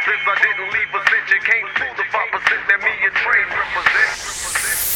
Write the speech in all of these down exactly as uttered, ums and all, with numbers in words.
since I didn't leave a cent. You can't fool the five percent that me and Trade represent.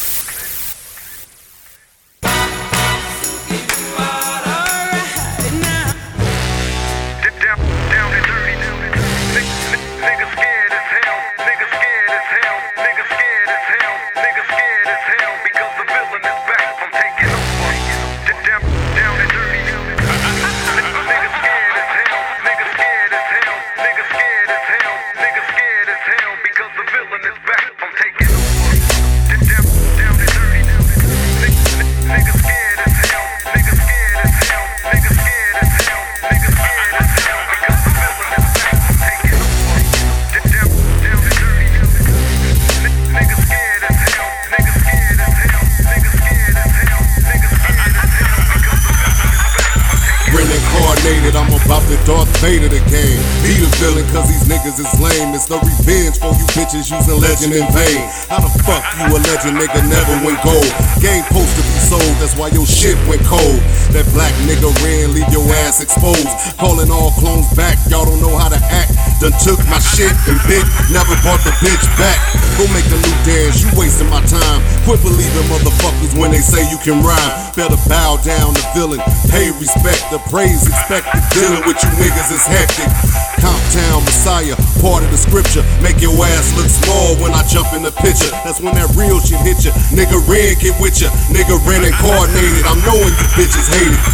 I'm about to Darth Vader the game. Be the villain cause these niggas is lame. It's no revenge for you bitches using legend in vain. How the fuck you a legend nigga never went gold? Game supposed to be sold, that's why your shit went cold. That black nigga ran, leave your ass exposed. Calling all clones back, y'all don't know how to act. Done took my shit and bit, never brought the bitch back. Go make a new dance, you wasting my time. Quit believing motherfuckers when they say you can rhyme. Better bow down to villain, pay respect, the praise expected. Dealing with you niggas is hectic. Comptown Messiah, part of the scripture. Make your ass look small when I jump in the picture. That's when that real shit hit ya. Nigga Ren get with ya. Nigga Ren incarnated. I'm knowing you bitches hate it.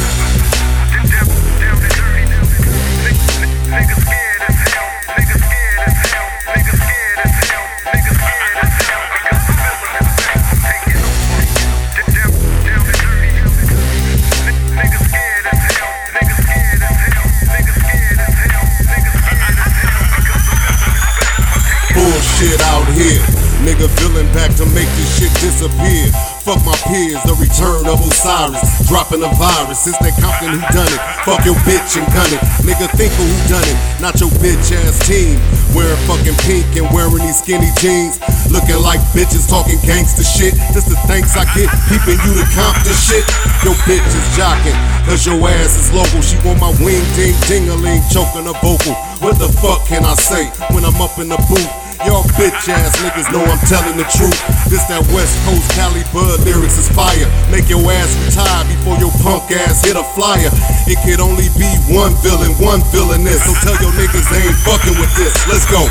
Bullshit out here, nigga villain back to make this shit disappear. Fuck my peers, the return of Osiris, dropping a virus since that Compton who done it. Fuck your bitch and gun it, nigga think of who done it, not your bitch ass team. Wearing fucking pink and wearing these skinny jeans, looking like bitches talking gangster shit. This the thanks I get, peeping you to Compton shit. Your bitch is jocking, cause your ass is local. She want my wing ding ding-a-ling, choking a vocal. What the fuck can I say when I'm up in the booth? Y'all bitch ass niggas know I'm telling the truth. This that West Coast Cali Bud lyrics is fire. Make your ass retire before your punk ass hit a flyer. It could only be one villain, one villainess. So tell your niggas they ain't fucking with this. Let's go.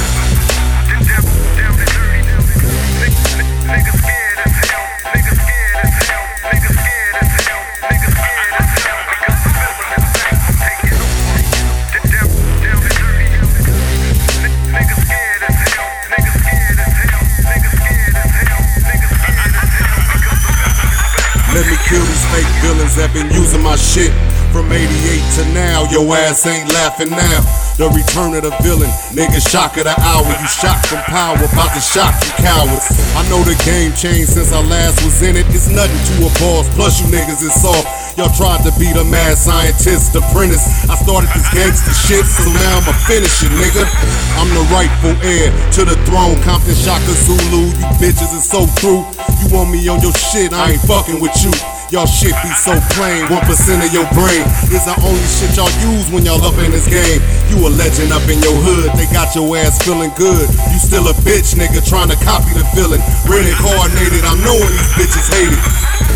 Let me kill these fake villains that been using my shit. From eighty-eight to now, your ass ain't laughing now. The return of the villain, nigga shock of the hour. You shot from power, about to shock you cowards. I know the game changed since I last was in it. It's nothing to a boss, plus you niggas is soft. Y'all tried to be the mad scientist apprentice. I started this gangster shit, so now I'ma finish it, nigga. I'm the rightful heir to the throne. Compton Shaka Zulu, you bitches is so through. You want me on your shit, I ain't fucking with you. Y'all shit be so plain, one percent of your brain is the only shit y'all use when y'all up in this game. You a legend up in your hood, they got your ass feeling good. You still a bitch nigga trying to copy the villain. Ren incarnated, I'm knowing these bitches hate it.